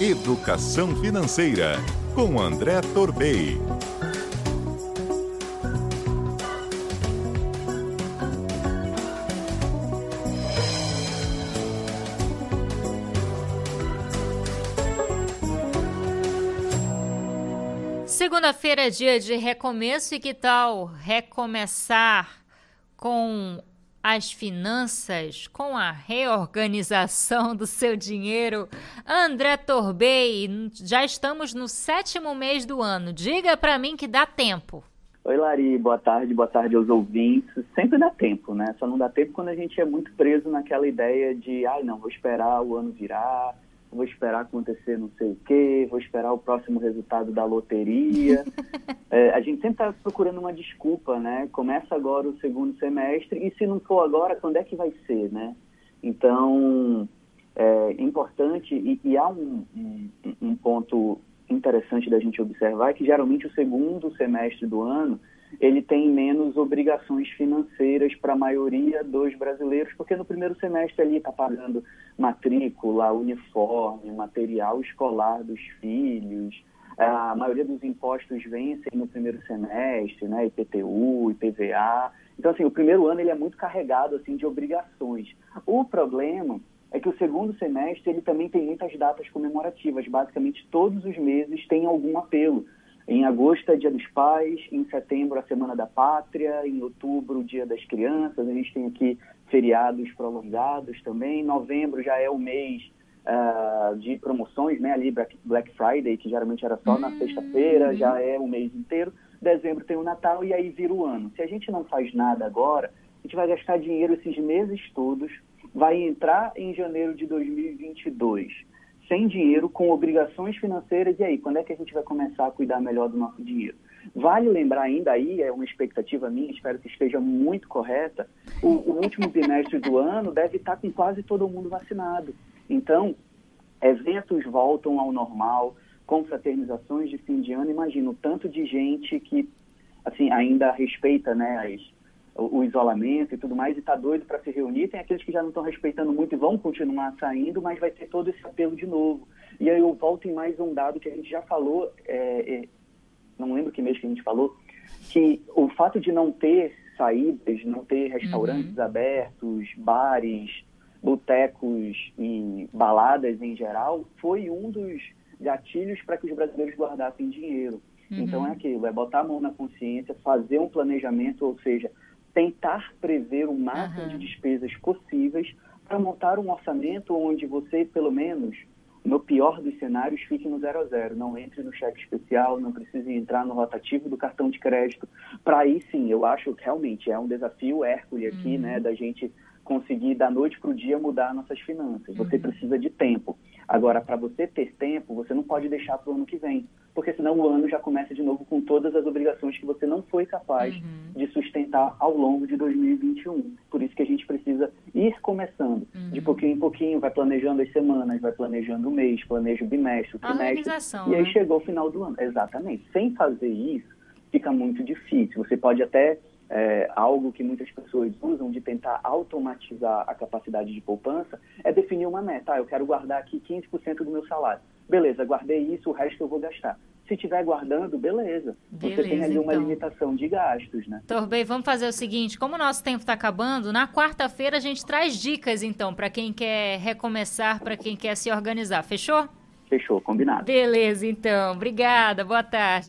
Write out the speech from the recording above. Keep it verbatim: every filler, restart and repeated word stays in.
Educação Financeira, com André Torbey. Segunda-feira é dia de recomeço, e que tal recomeçar com as finanças, com a reorganização do seu dinheiro? André Torbey, já estamos no sétimo mês do ano. Diga para mim que dá tempo. Oi, Lari, boa tarde, boa tarde aos ouvintes. Sempre dá tempo, né? Só não dá tempo quando a gente é muito preso naquela ideia de, ai, não, vou esperar o ano virar, vou esperar acontecer não sei o quê, vou esperar o próximo resultado da loteria. É, a gente sempre está procurando uma desculpa, né? Começa agora o segundo semestre, e se não for agora, quando é que vai ser, né? Então, é importante, e, e há um, um, um ponto interessante da gente observar, é que geralmente o segundo semestre do ano, ele tem menos obrigações financeiras para a maioria dos brasileiros, porque no primeiro semestre ali está pagando matrícula, uniforme, material escolar dos filhos, a maioria dos impostos vencem no primeiro semestre, né, I P T U, I P V A. Então, assim, o primeiro ano ele é muito carregado assim, de obrigações. O problema é que o segundo semestre ele também tem muitas datas comemorativas, basicamente todos os meses tem algum apelo. Em agosto é Dia dos Pais, em setembro a Semana da Pátria, em outubro o Dia das Crianças, a gente tem aqui feriados prolongados também, novembro já é o mês uh, de promoções, né, ali Black Friday, que geralmente era só na uhum. sexta-feira, já é o mês inteiro, dezembro tem o Natal e aí vira o ano. Se a gente não faz nada agora, a gente vai gastar dinheiro esses meses todos, vai entrar em janeiro de dois mil e vinte e dois sem dinheiro, com obrigações financeiras, e aí, quando é que a gente vai começar a cuidar melhor do nosso dinheiro? Vale lembrar ainda aí, é uma expectativa minha, espero que esteja muito correta, o, o último bimestre do ano deve estar com quase todo mundo vacinado. Então, eventos voltam ao normal, confraternizações de fim de ano, imagina o tanto de gente que assim, ainda respeita, né, as o isolamento e tudo mais, e está doido para se reunir. Tem aqueles que já não estão respeitando muito e vão continuar saindo, mas vai ter todo esse apelo de novo. E aí eu volto em mais um dado que a gente já falou, é, é, não lembro que mês que a gente falou, que o fato de não ter saídas, não ter restaurantes uhum. abertos, bares, botecos e baladas em geral, foi um dos gatilhos para que os brasileiros guardassem dinheiro. Uhum. Então é aquilo, é botar a mão na consciência, fazer um planejamento, ou seja, tentar prever o máximo uhum. de despesas possíveis para montar um orçamento onde você, pelo menos, no pior dos cenários, fique no zero a zero. Não entre no cheque especial, não precise entrar no rotativo do cartão de crédito. Para aí, sim, eu acho que realmente é um desafio hércule aqui, uhum. né, da gente conseguir, da noite para o dia, mudar nossas finanças. Você uhum. precisa de tempo. Agora, para você ter tempo, você não pode deixar para o ano que vem, porque senão o ano já começa de novo com todas as obrigações que você não foi capaz uhum. de sustentar ao longo de dois mil e vinte e um. Por isso que a gente precisa ir começando, uhum. de pouquinho em pouquinho, vai planejando as semanas, vai planejando o mês, planeja o bimestre, o trimestre, e aí né? chegou o final do ano. Exatamente. Sem fazer isso, fica muito difícil. Você pode até... É, algo que muitas pessoas usam de tentar automatizar a capacidade de poupança é definir uma meta. Ah, eu quero guardar aqui quinze por cento do meu salário. Beleza, guardei isso, o resto eu vou gastar. Se estiver guardando, beleza. beleza. Você tem ali uma então. limitação de gastos, né? Torbey, vamos fazer o seguinte, como o nosso tempo está acabando, na quarta-feira a gente traz dicas, então, para quem quer recomeçar, para quem quer se organizar. Fechou? Fechou, combinado. Beleza, então. Obrigada, boa tarde.